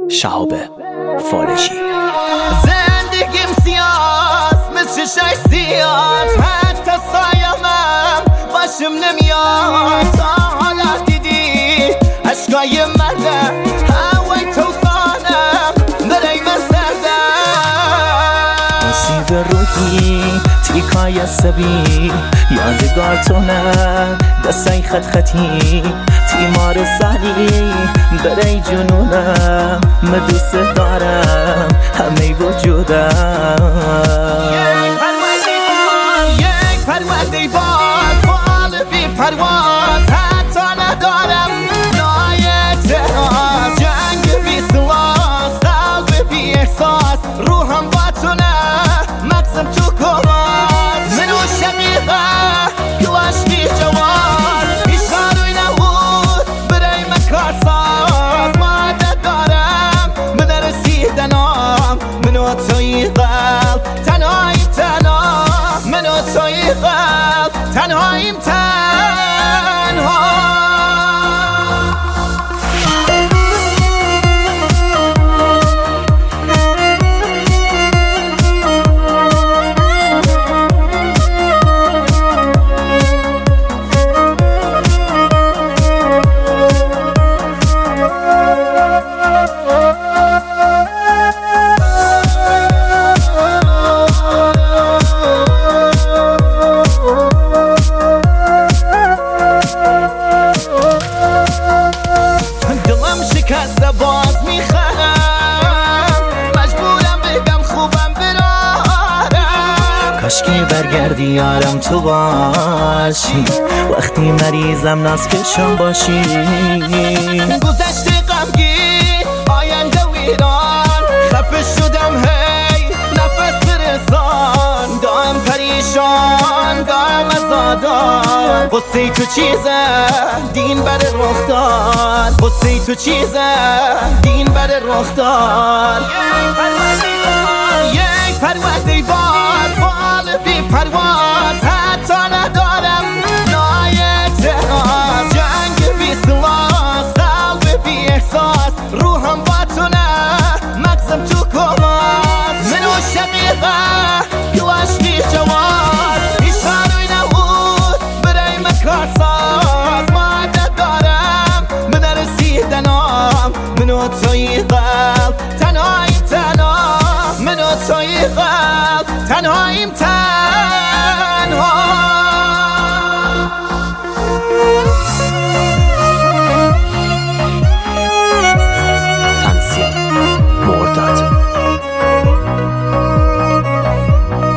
شهاب فالجی. زندگیم سیاست مثل شش سیاست، حتی سایمم باشم نمیاد. تا حالا دیدی عشقای مردم، هوای توفانم برای من سردم. سیب روحی تیکای عصبی، یادگار تو نه دستای خط خطی، تیمار سالی برای جنونم، من دوست دارم همه وجودم. یک پرونده باز بال بی پرواز، حتی ندارم نای اعتراض. جنگ بی سلاح، قلب بی احساس، روحم با تو نه مغزم تو کراز. منو شقیقه کلاش بی جواز، اشاروی نبود برای من کارساز. مادت دارم من رسیدنام، منو توی قلب تنهایی تنها، منو توی قلب تنهاییم تنها. شکسته باز میخرم، مجبورم بگم خوبم برارم. کاشکی برگردی یارم تو باشی، وقتی مریضم ناز کشم باشی. گذشته غمگین آینده ویران، خفه شدم هی نفس برسان. دارم پریشان دارم ازادان، قصه تو چیزه دین بر رخ داد. قصه تو چیزه دین بر رخ داد. یک پرونده باد بال بی پرواز، حتی ندارم نای اعتراض. جنگ بی سلاح، قلب بی احساس، روحم با تو نه مغزم تو کراز. منو شقیقه کلاش بی جواز، اشاروی نبود برای من کارساز. مادت دارم من رسیدنام، منو توی قلب تنهاییم تنها، منو توی قلب تنهاییم تنها.